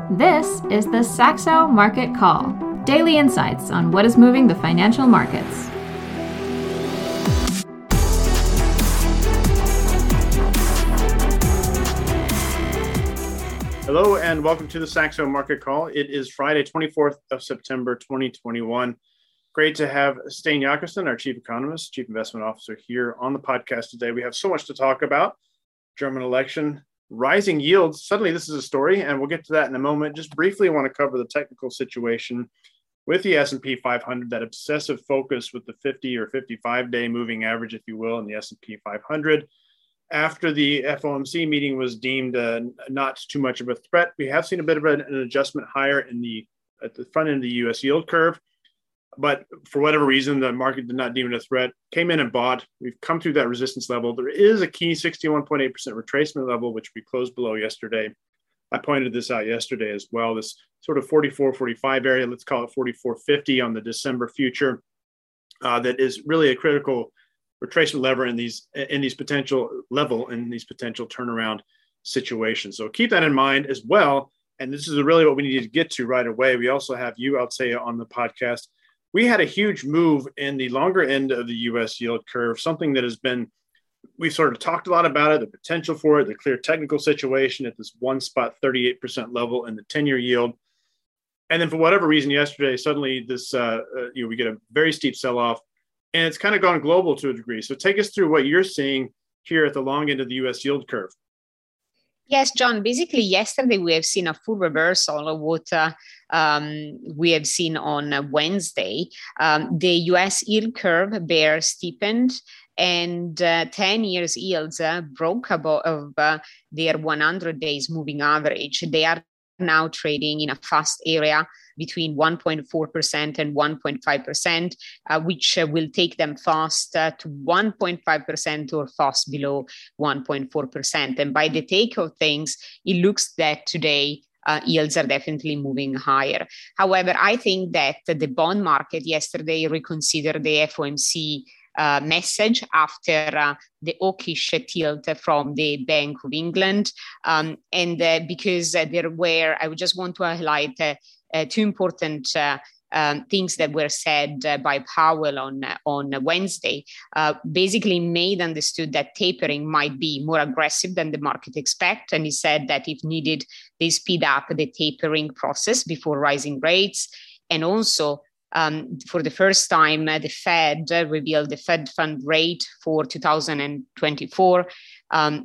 This is the Saxo Market Call, daily insights on what is moving the financial markets. Hello and welcome to the Saxo Market Call. It is Friday, 24th of September, 2021. Great to have Stijn Jakobsen, our Chief Economist, Chief Investment Officer here on the podcast today. We have so much to talk about. German election, rising yields. Suddenly this is a story, and we'll get to that in a moment. Just briefly, I want to cover the technical situation with the S&P 500, that obsessive focus with the 50 or 55-day moving average, if you will, in the S&P 500. After the FOMC meeting was deemed not too much of a threat, we have seen a bit of an adjustment higher at the front end of the U.S. yield curve. But for whatever reason, the market did not deem it a threat, came in and bought. We've come through that resistance level. There is a key 61.8% retracement level, which we closed below yesterday. I pointed this out yesterday as well, this sort of 44.45 area, let's call it 44.50 on the December future, that is really a critical retracement lever in these potential turnaround situations. So keep that in mind as well. And this is really what we need to get to right away. We also have you, Altsea, on the podcast. We had a huge move in the longer end of the U.S. yield curve, something that we've sort of talked a lot about it, the potential for it, the clear technical situation at this 38% level in the 10-year yield. And then for whatever reason, yesterday, suddenly we get a very steep sell-off, and it's kind of gone global to a degree. So take us through what you're seeing here at the long end of the U.S. yield curve. Yes, John. Basically, yesterday we have seen a full reversal of what we have seen on Wednesday. The U.S. yield curve bear steepened, and 10 years yields broke above their 100 days moving average. They are now trading in a fast area between 1.4% and 1.5%, which will take them fast to 1.5% or fast below 1.4%. And by the take of things, it looks that today yields are definitely moving higher. However, I think that the bond market yesterday reconsidered the FOMC message after the hawkish tilt from the Bank of England. Because I would just want to highlight two important things that were said by Powell on Wednesday. Basically made understood that tapering might be more aggressive than the market expect. And he said that if needed, they speed up the tapering process before rising rates. And also, for the first time, the Fed revealed the Fed fund rate for 2024 of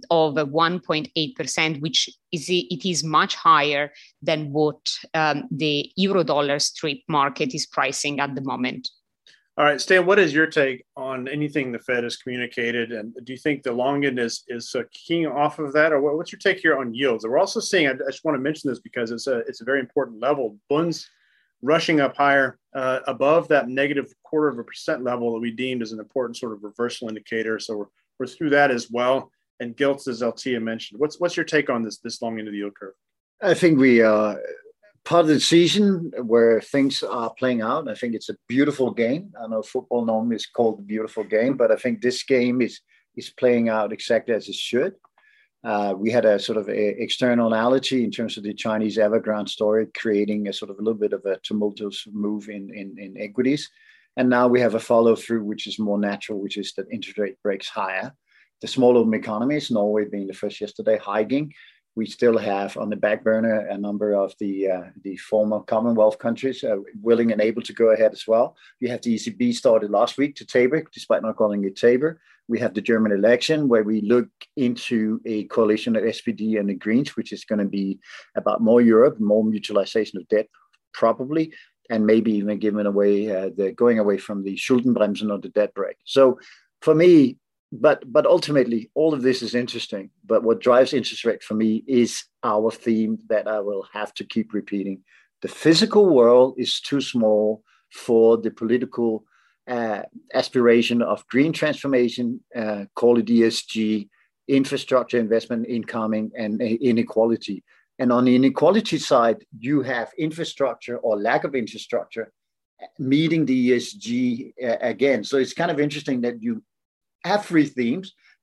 1.8%, which is much higher than what the Eurodollar strip market is pricing at the moment. All right, Stan, what is your take on anything the Fed has communicated? And do you think the long end is keying off of that? Or what's your take here on yields? We're also seeing, I just want to mention this because it's a very important level. Bunds rushing up higher above that negative 0.25% level that we deemed as an important sort of reversal indicator. So we're through that as well. And gilts, as Altsea mentioned. What's your take on this long end of the yield curve? I think we are part of the season where things are playing out. I think it's a beautiful game. I know football normally is called a beautiful game, but I think this game is playing out exactly as it should. We had a sort of externality in terms of the Chinese Evergrande story, creating a sort of a little bit of a tumultuous move in equities. And now we have a follow through, which is more natural, which is that interest rate breaks higher. The small open economies, Norway being the first yesterday, hiking. We still have on the back burner a number of the former Commonwealth countries willing and able to go ahead as well. You have the ECB started last week to taper, despite not calling it taper. We have the German election where we look into a coalition of SPD and the Greens, which is going to be about more Europe, more mutualization of debt, probably, and maybe even giving away going away from the Schuldenbremsen or the debt brake. So for me, but ultimately, all of this is interesting. But what drives interest rate for me is our theme that I will have to keep repeating. The physical world is too small for the political aspiration of green transformation, call it ESG, infrastructure investment, incoming, and inequality. And on the inequality side, you have infrastructure or lack of infrastructure meeting the ESG again. So it's kind of interesting that you have three themes,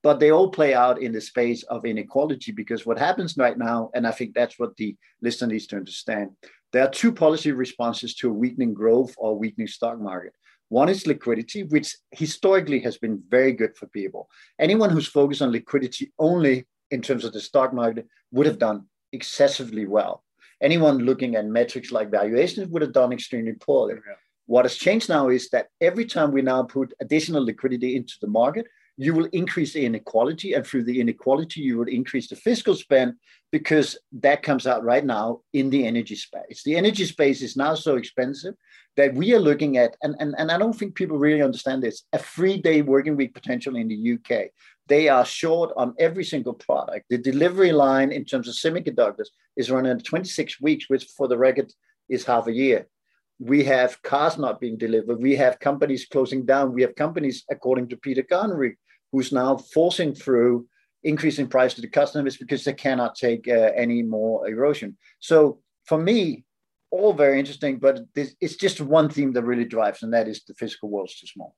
but they all play out in the space of inequality, because what happens right now, and I think that's what the listener needs to understand, there are two policy responses to a weakening growth or weakening stock market. One is liquidity, which historically has been very good for people. Anyone who's focused on liquidity only in terms of the stock market would have done excessively well. Anyone looking at metrics like valuations would have done extremely poorly. Yeah. What has changed now is that every time we now put additional liquidity into the market, you will increase the inequality, and through the inequality, you will increase the fiscal spend, because that comes out right now in the energy space. The energy space is now so expensive that we are looking at, and I don't think people really understand this, a 3-day working week potential in the UK. They are short on every single product. The delivery line in terms of semiconductors is running at 26 weeks, which for the record is half a year. We have cars not being delivered. We have companies closing down. We have companies, according to Peter Garnery, who's now forcing through increasing price to the customers because they cannot take any more erosion. So for me, all very interesting, but it's just one theme that really drives, and that is the physical world's too small.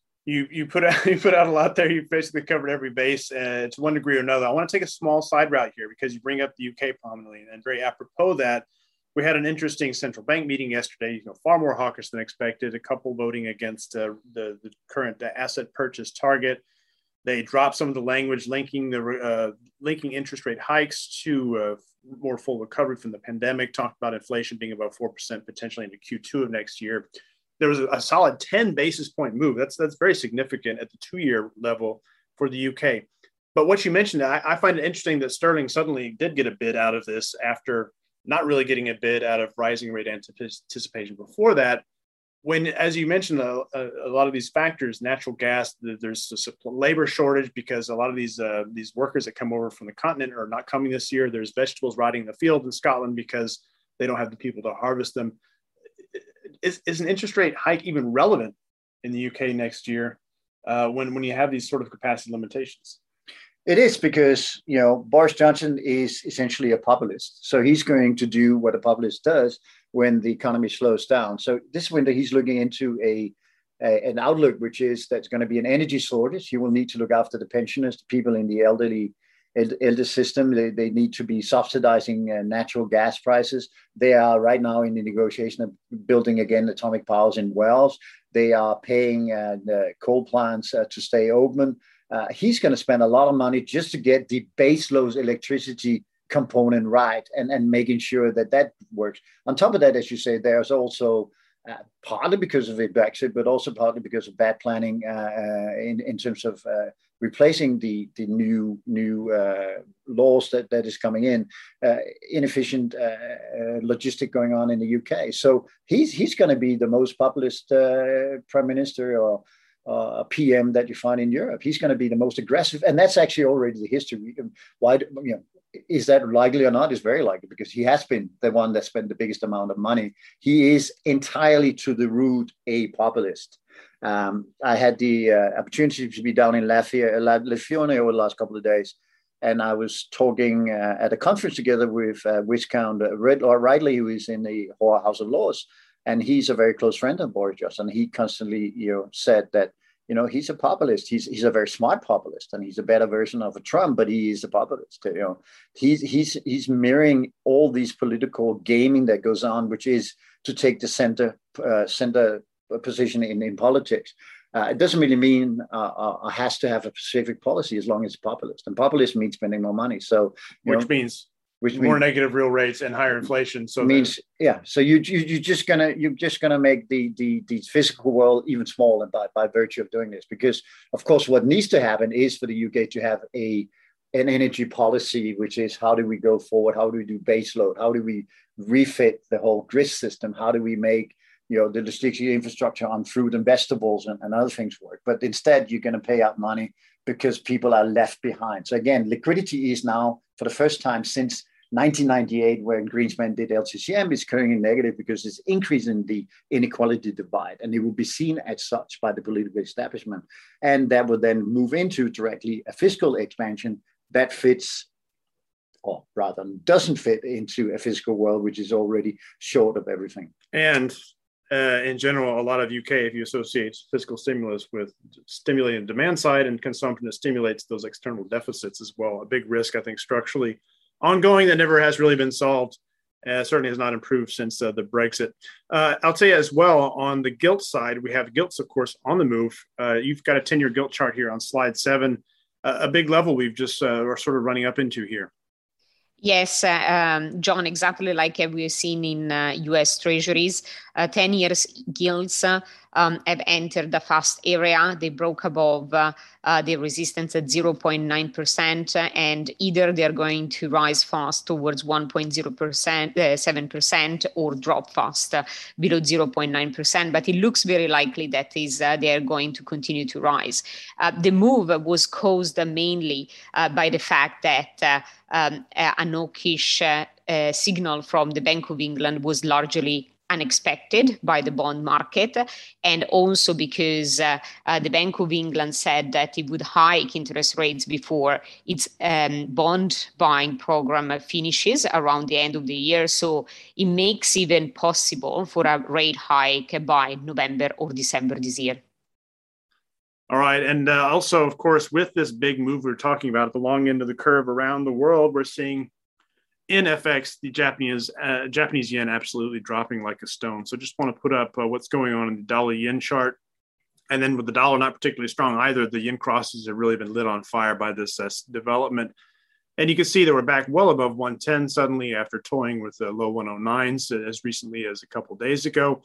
You put out a lot there. You basically covered every base to one degree or another. I want to take a small side route here because you bring up the UK prominently, and very apropos that we had an interesting central bank meeting yesterday. Far more hawkish than expected. A couple voting against the current asset purchase target. They dropped some of the language linking interest rate hikes to more full recovery from the pandemic. Talked about inflation being about 4% potentially into Q2 of next year. There was a solid 10 basis point move. That's very significant at the 2-year level for the UK. But what you mentioned, I find it interesting that Sterling suddenly did get a bid out of this after not really getting a bid out of rising rate anticipation before that. When, as you mentioned, a lot of these factors, natural gas, there's a labor shortage because a lot of these workers that come over from the continent are not coming this year. There's vegetables rotting in the field in Scotland because they don't have the people to harvest them. Is an interest rate hike even relevant in the UK next year when you have these sort of capacity limitations? It is, because Boris Johnson is essentially a populist. So he's going to do what a populist does when the economy slows down. So this winter, he's looking into an outlook, which is that's going to be an energy shortage. He will need to look after the pensioners, the people in the elder system. They need to be subsidizing natural gas prices. They are right now in the negotiation of building again atomic powers in Wales. They are paying the coal plants to stay open. He's going to spend a lot of money just to get the baseload electricity component right and making sure that works. On top of that, as you say, there's also partly because of the Brexit, but also partly because of bad planning in terms of replacing the new laws that is coming in, inefficient logistic going on in the UK. So he's going to be the most populist prime minister or PM that you find in Europe. He's going to be the most aggressive, and that's actually already the history. Why? Is that likely or not? It's very likely, because he has been the one that spent the biggest amount of money. He is entirely to the root a populist. I had the opportunity to be down in Lithuania over the last couple of days, and I was talking at a conference together with Viscount Ridley, who is in the House of Lords, and he's a very close friend of Boris Johnson. He constantly, said that he's a populist. He's a very smart populist, and he's a better version of a Trump, but he is a populist. He's mirroring all these political gaming that goes on, which is to take the center position in politics. It doesn't really mean has to have a specific policy as long as it's populist. And populist means spending more money. So which means more negative real rates and higher inflation. So means So you're just gonna make the physical world even smaller by virtue of doing this. Because of course, what needs to happen is for the UK to have an energy policy, which is how do we go forward? How do we do baseload? How do we refit the whole grid system? How do we make the logistic infrastructure on fruit and vegetables and other things work? But instead, you're going to pay out money because people are left behind. So again, liquidity is now, for the first time since 1998, when Greenspan did LTCM, is currently negative because it's increasing the inequality divide, and it will be seen as such by the political establishment. And that will then move into directly a fiscal expansion that fits, or rather doesn't fit into a fiscal world, which is already short of everything. And in general, a lot of UK, if you associate fiscal stimulus with stimulating the demand side and consumption, that stimulates those external deficits as well. A big risk, I think, structurally ongoing that never has really been solved. Certainly has not improved since the Brexit. I'll tell you as well, on the gilt side, we have gilts, of course, on the move. You've got a 10-year gilt chart here on slide 7, a big level we've just are sort of running up into here. Yes, John, exactly like we've seen in US Treasuries. 10 years gilts have entered the fast area. They broke above the resistance at 0.9%, and either they're going to rise fast towards 7% or drop fast below 0.9%. But it looks very likely that they are going to continue to rise. The move was caused mainly by the fact that a hawkish signal from the Bank of England was largely unexpected by the bond market, and also because the Bank of England said that it would hike interest rates before its bond buying program finishes around the end of the year. So it makes even possible for a rate hike by November or December this year. All right. And also, of course, with this big move we're talking about at the long end of the curve around the world, we're seeing in FX, the Japanese yen absolutely dropping like a stone. So just want to put up what's going on in the dollar yen chart. And then with the dollar not particularly strong either, the yen crosses have really been lit on fire by this development. And you can see that we're back well above 110 suddenly after toying with the low 109s as recently as a couple of days ago.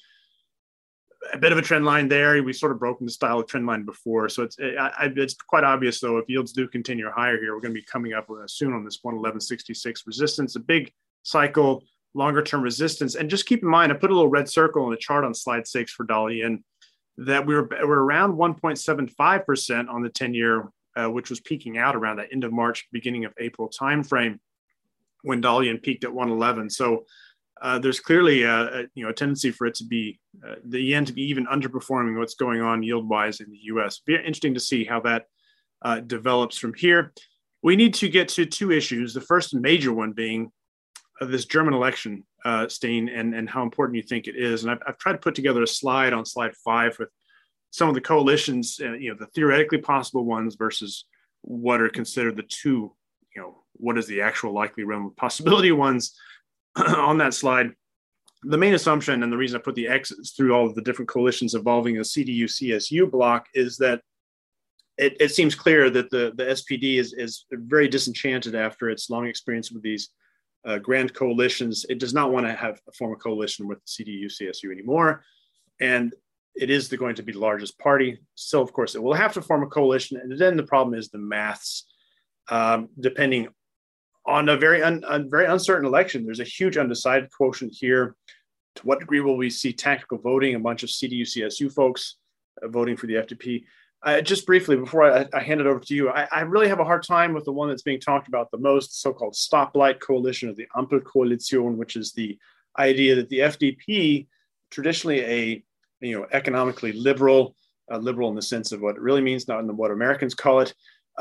A bit of a trend line there. We sort of broken the style of trend line before. So it's quite obvious, though, if yields do continue higher here, we're going to be coming up soon on this 111.66 resistance, a big cycle, longer term resistance. And just keep in mind, I put a little red circle on the chart on slide 6 for dollar yen, that we're around 1.75% on the 10-year, which was peaking out around the end of March, beginning of April timeframe when dollar yen peaked at 111. So there's clearly a tendency for it to be the yen to be even underperforming what's going on yield-wise in the U.S. Be interesting to see how that develops from here. We need to get to two issues. The first major one being this German election, Steen, and how important you think it is. And I've tried to put together a slide on slide 5 with some of the coalitions, the theoretically possible ones versus what are considered the two, what is the actual likely realm of possibility ones. On that slide, the main assumption, and the reason I put the X's through all of the different coalitions involving the CDU-CSU bloc, is that it seems clear that the SPD is very disenchanted after its long experience with these grand coalitions. It does not want to form a coalition with the CDU-CSU anymore, and it is going to be the largest party. Still, of course, it will have to form a coalition, and then the problem is the maths, depending on a very uncertain election. There's a huge undecided quotient here. To what degree will we see tactical voting, a bunch of CDU-CSU folks voting for the FDP? Just briefly, before I hand it over to you, I really have a hard time with the one that's being talked about the most, the so-called stoplight coalition, or the Ampelkoalition, which is the idea that the FDP, traditionally economically liberal in the sense of what it really means, not in what Americans call it,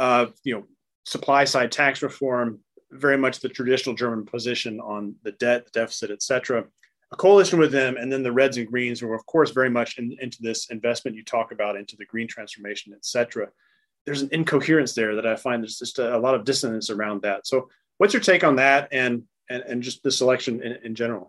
supply side tax reform, very much the traditional German position on the debt, the deficit, et cetera. A coalition with them, and then the Reds and Greens were, of course, very much into this investment you talk about, into the green transformation, et cetera. There's an incoherence there that I find there's just a lot of dissonance around that. So what's your take on that and just this election in general?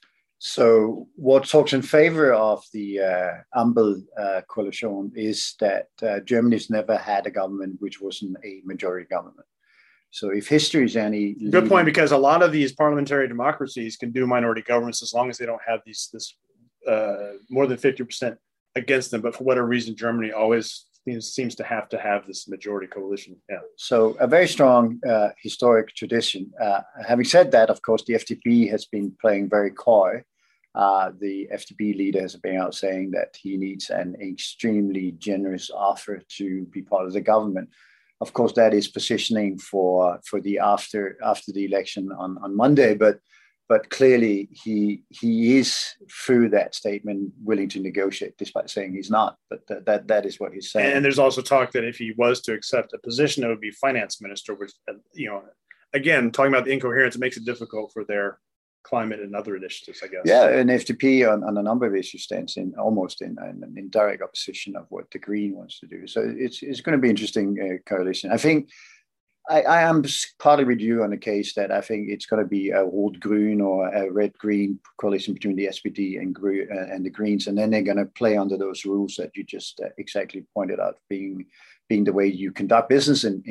So what talks in favor of the Ampel coalition is that Germany's never had a government which wasn't a majority government. So if history is any good point, because a lot of these parliamentary democracies can do minority governments as long as they don't have this more than 50% against them. But for whatever reason, Germany always seems to have this majority coalition. Yeah. So a very strong historic tradition. Having said that, of course, the FDP has been playing very coy. The FDP leader has been out saying that he needs an extremely generous offer to be part of the government. Of course, that is positioning for the after the election on Monday, but clearly he is, through that statement, willing to negotiate, despite saying he's not. But that is what he's saying. And there's also talk that if he was to accept a position, it would be finance minister, which again, talking about the incoherence, it makes it difficult for their climate and other initiatives, I guess. Yeah, and FDP on a number of issues stands in almost in direct opposition of what the Green wants to do. So it's going to be interesting coalition. I think I am partly with you on the case that I think it's going to be a Rot-Grün or a red-green coalition between the SPD and the Greens, and then they're going to play under those rules that you just exactly pointed out, being the way you conduct business in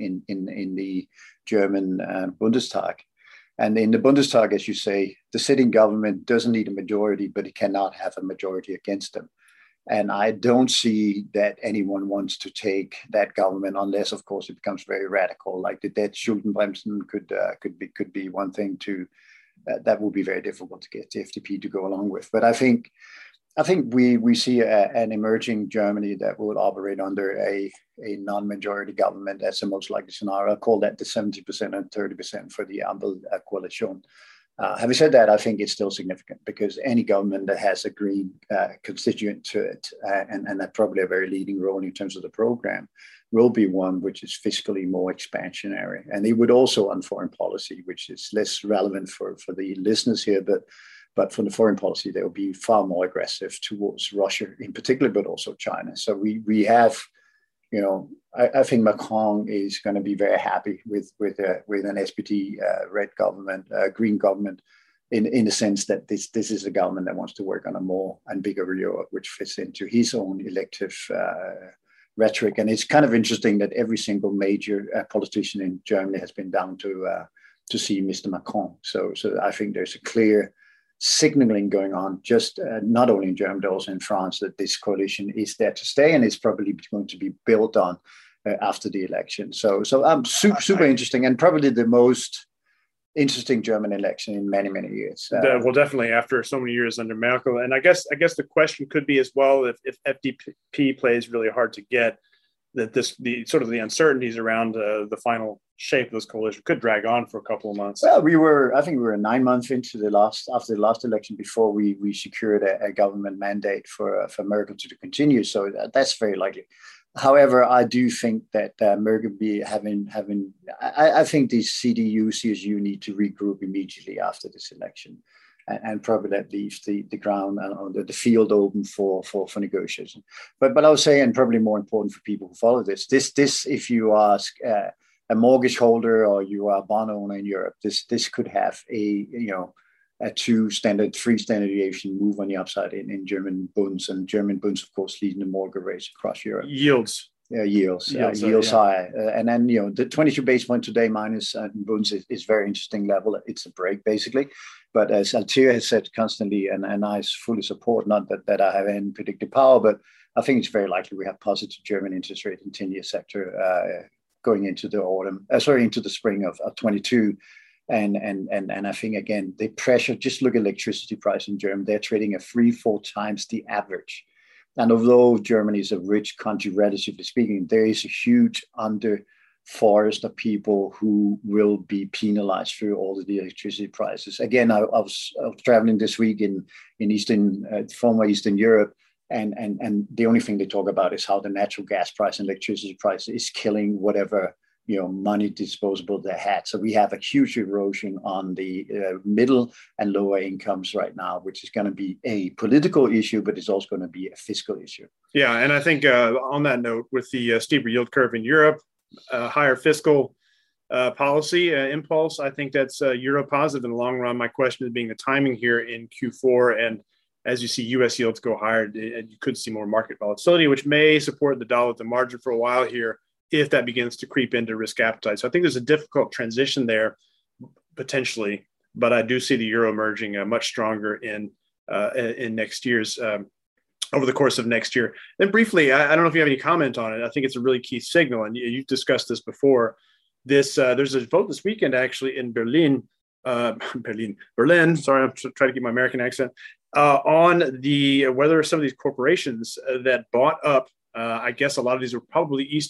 the German Bundestag. And in the Bundestag, as you say, the sitting government doesn't need a majority, but it cannot have a majority against them. And I don't see that anyone wants to take that government unless, of course, it becomes very radical. Like the debt Schuldenbremsen could be one thing to that would be very difficult to get the FDP to go along with. But I think we see an emerging Germany that will operate under a non-majority government. That's the most likely scenario. I call that the 70% and 30% for the Ampel coalition. Having said that, I think it's still significant because any government that has a green constituent to it, and that probably a very leading role in terms of the program, will be one which is fiscally more expansionary. And it would also on foreign policy, which is less relevant for the listeners here, but from the foreign policy, they will be far more aggressive towards Russia in particular, but also China. So we have, I think Macron is going to be very happy with an SPD red government, green government, in the sense that this is a government that wants to work on a more and bigger Europe, which fits into his own elective rhetoric. And it's kind of interesting that every single major politician in Germany has been down to see Mr. Macron. So I think there's a clear signaling going on, just not only in Germany, but also in France, that this coalition is there to stay and is probably going to be built on after the election. So super interesting, and probably the most interesting German election in many years. Well, definitely after so many years under Merkel. And I guess the question could be as well, if FDP plays really hard to get, that the uncertainties around the final shape of this coalition could drag on for a couple of months. Well, I think we were 9 months after the last election before we secured a government mandate for Merkel to continue. So that's very likely. However, I do think that Merkel be having. I think the CDU, CSU need to regroup immediately after this election, and probably that leaves the ground and the field open for negotiation. But I would say, and probably more important for people who follow this, if you ask a mortgage holder or you are a bond owner in Europe, this could have a three standard deviation move on the upside in German bonds, and German bonds, of course, leading the mortgage rates across Europe. Yields high. And then, the 22 basis point today minus bonds is very interesting level. It's a break, basically. But as Altier has said constantly, and I fully support, not that I have any predictive power, but I think it's very likely we have positive German interest rate in 10-year sector going into the spring of 22. And I think, again, the pressure, just look at electricity price in Germany, they're trading at 3-4 times the average. And although Germany is a rich country, relatively speaking, there is a huge forest of people who will be penalized through all of the electricity prices. Again, I was traveling this week in former Eastern Europe, and the only thing they talk about is how the natural gas price and electricity price is killing whatever money disposable they had. So we have a huge erosion on the middle and lower incomes right now, which is going to be a political issue, but it's also going to be a fiscal issue. Yeah, and I think on that note, with the steeper yield curve in Europe, higher fiscal policy impulse, I think that's Euro positive in the long run. My question is being the timing here in Q4, and as you see U.S. yields go higher, you could see more market volatility, which may support the dollar at the margin for a while here, if that begins to creep into risk appetite. So I think there's a difficult transition there potentially, but I do see the euro emerging much stronger in next year's over the course of next year. Then briefly, I don't know if you have any comment on it. I think it's a really key signal, and you've discussed this before. There's a vote this weekend actually in Berlin. Sorry, I'm trying to keep my American accent on whether some of these corporations that bought up. I guess a lot of these were probably East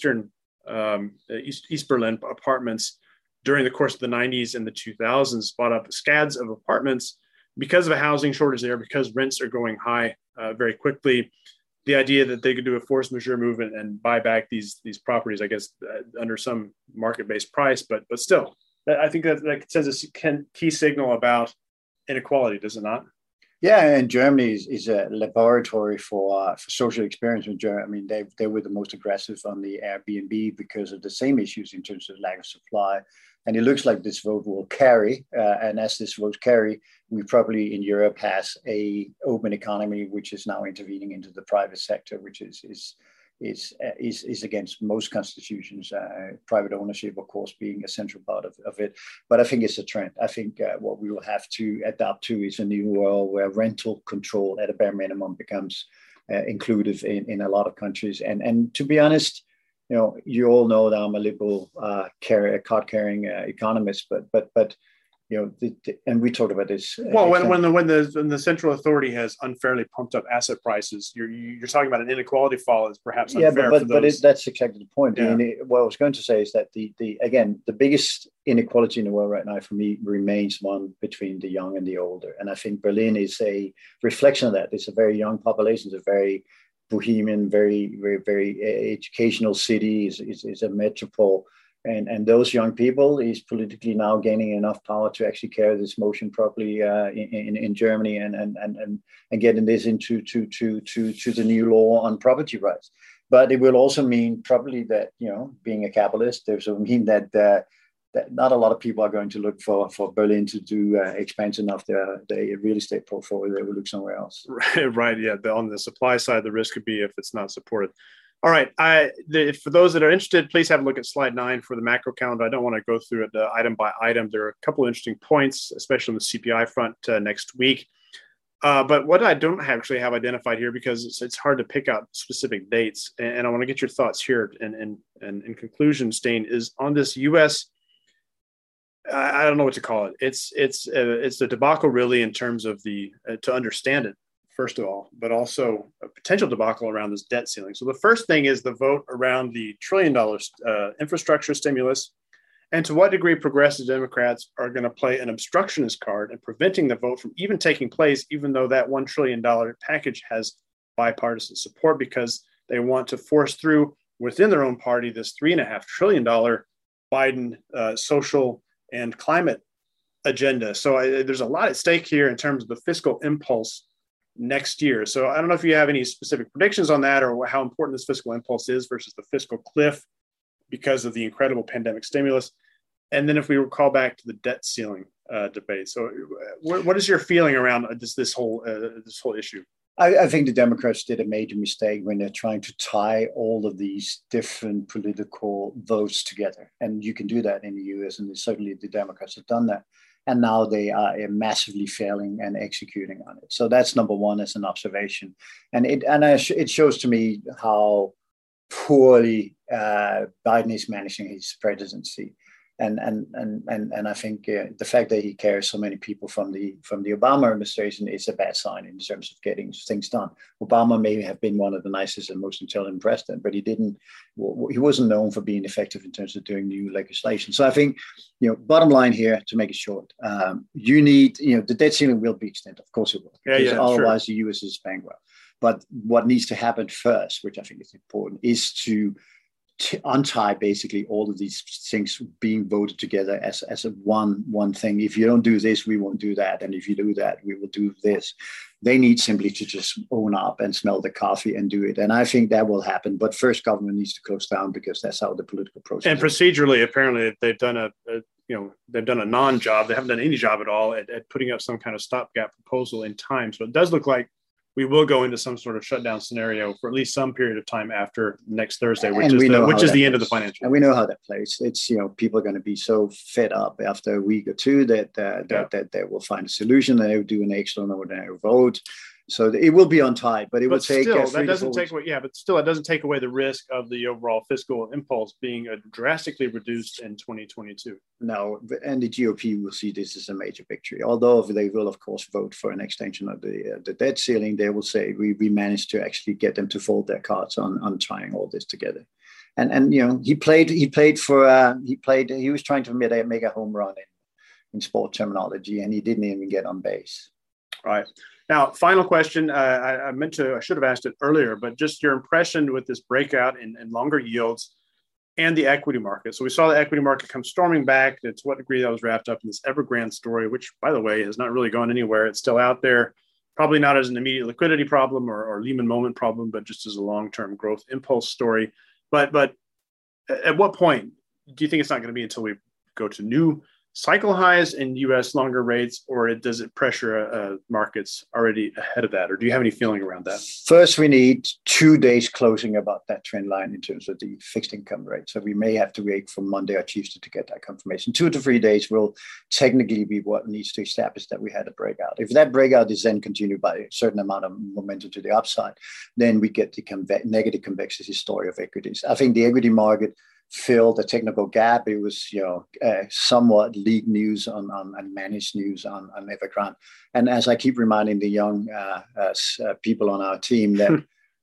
Berlin apartments during the course of the 90s and the 2000s, bought up scads of apartments because of a housing shortage there, because rents are going high very quickly. The idea that they could do a force majeure movement and buy back these properties, I guess, under some market-based price, but still, I think that sends a key signal about inequality, does it not? Yeah, and Germany is a laboratory for social experiments. In Germany, I mean, they were the most aggressive on the Airbnb because of the same issues in terms of lack of supply. And it looks like this vote will carry. And as this vote carry, we probably in Europe has a open economy which is now intervening into the private sector, which is against most constitutions, private ownership, of course, being a central part of it. But I think it's a trend. I think what we will have to adapt to is a new world where rental control at a bare minimum becomes inclusive in a lot of countries. And to be honest, you all know that I'm a liberal card-carrying economist, but and we talked about this. Well, when the central authority has unfairly pumped up asset prices, you're talking about an inequality fall is perhaps unfair. But that's exactly the point. Yeah. What I was going to say is that the biggest inequality in the world right now for me remains one between the young and the older, and I think Berlin is a reflection of that. It's a very young population. It's a very bohemian, very very very educational city. Is a metropole. And those young people is politically now gaining enough power to actually carry this motion properly in Germany and getting this into to the new law on property rights. But it will also mean probably that being a capitalist, it will mean that not a lot of people are going to look for Berlin to do expansion of their real estate portfolio. They will look somewhere else. Right. Yeah. On the supply side, the risk could be if it's not supported. All right. For those that are interested, please have a look at slide 9 for the macro calendar. I don't want to go through it item by item. There are a couple of interesting points, especially on the CPI front next week. But what I don't actually have identified here, because it's hard to pick out specific dates, and I want to get your thoughts here. And in conclusion, Stijn, is on this U.S. I don't know what to call it. It's the debacle really in terms of to understand it. First of all, but also a potential debacle around this debt ceiling. So the first thing is the vote around the $1 trillion infrastructure stimulus, and to what degree progressive Democrats are going to play an obstructionist card in preventing the vote from even taking place, even though that $1 trillion package has bipartisan support, because they want to force through within their own party this $3.5 trillion Biden social and climate agenda. So there's a lot at stake here in terms of the fiscal impulse next year. So I don't know if you have any specific predictions on that, or how important this fiscal impulse is versus the fiscal cliff because of the incredible pandemic stimulus. And then if we recall back to the debt ceiling debate. So what is your feeling around this whole issue? I think the Democrats did a major mistake when they're trying to tie all of these different political votes together. And you can do that in the US, and certainly the Democrats have done that. And now they are massively failing and executing on it. So that's number one as an observation. And it shows to me how poorly Biden is managing his presidency. And I think the fact that he carries so many people from the Obama administration is a bad sign in terms of getting things done. Obama may have been one of the nicest and most intelligent president, but he wasn't known for being effective in terms of doing new legislation. So I think, bottom line here, to make it short, you need, the debt ceiling will be extended. Of course it will, because otherwise the US is bankrupt. But what needs to happen first, which I think is important, is to untie basically all of these things being voted together as a one thing. If you don't do this, we won't do that. And if you do that, we will do this. They need simply to just own up and smell the coffee and do it. And I think that will happen. But first, government needs to close down, because that's how the political process and procedurally, apparently, they've done a non-job. They haven't done any job at all at putting up some kind of stopgap proposal in time. So it does look like we will go into some sort of shutdown scenario for at least some period of time after next Thursday, which is the end of the financial. And we know how that plays. It's, people are going to be so fed up after a week or two that they will find a solution, and they will do an extraordinary vote. So it will be untied, but it will take. Still, that doesn't take away. Yeah, but still, it doesn't take away the risk of the overall fiscal impulse being drastically reduced in 2022. No, and the GOP will see this as a major victory. Although they will, of course, vote for an extension of the debt ceiling, they will say we managed to actually get them to fold their cards on tying all this together. And he was trying to make a home run in sport terminology, and he didn't even get on base. Right. Now, final question. I should have asked it earlier, but just your impression with this breakout and longer yields. and the equity market. So we saw the equity market come storming back. To what degree that was wrapped up in this Evergrande story, which, by the way, has not really gone anywhere. It's still out there, probably not as an immediate liquidity problem or Lehman moment problem, but just as a long-term growth impulse story. But at what point do you think it's not going to be until we go to new cycle highs in U.S. longer rates, or does it pressure markets already ahead of that? Or do you have any feeling around that? First, we need 2 days closing about that trend line in terms of the fixed income rate. So we may have to wait for Monday or Tuesday to get that confirmation. 2 to 3 days will technically be what needs to establish that we had a breakout. If that breakout is then continued by a certain amount of momentum to the upside, then we get the negative convexity story of equities. I think the equity market filled a technical gap. It was, somewhat leaked news and managed news on Evergrande. And as I keep reminding the young people on our team that,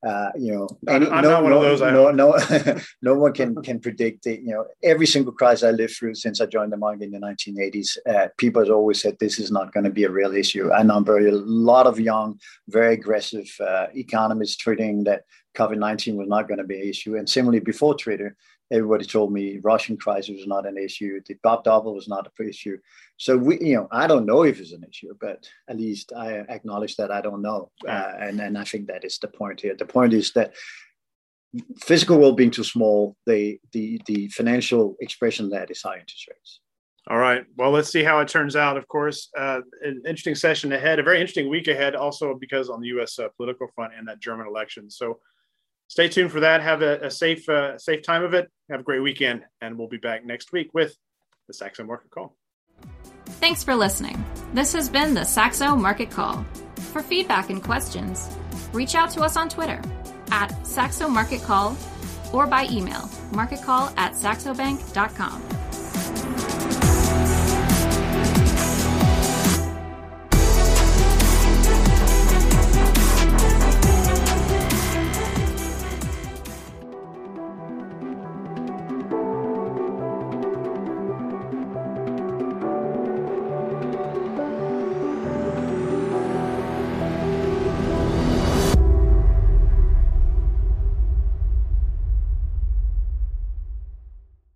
no one can predict it. Every single crisis I lived through since I joined the market in the 1980s, people have always said this is not going to be a real issue. I number a lot of young, very aggressive economists tweeting that COVID-19 was not going to be an issue. And similarly, before Twitter, everybody told me Russian crisis was not an issue. The Bob Double was not an issue. So I don't know if it's an issue, but at least I acknowledge that I don't know. And I think that is the point here. The point is that physical world being too small, the financial expression of that is high interest rates. All right. Well, let's see how it turns out. Of course, an interesting session ahead, a very interesting week ahead, also because on the U.S. Political front and that German election. So stay tuned for that. Have a safe time of it. Have a great weekend. And we'll be back next week with the Saxo Market Call. Thanks for listening. This has been the Saxo Market Call. For feedback and questions, reach out to us on Twitter @Saxo Market Call or by email marketcall@saxobank.com.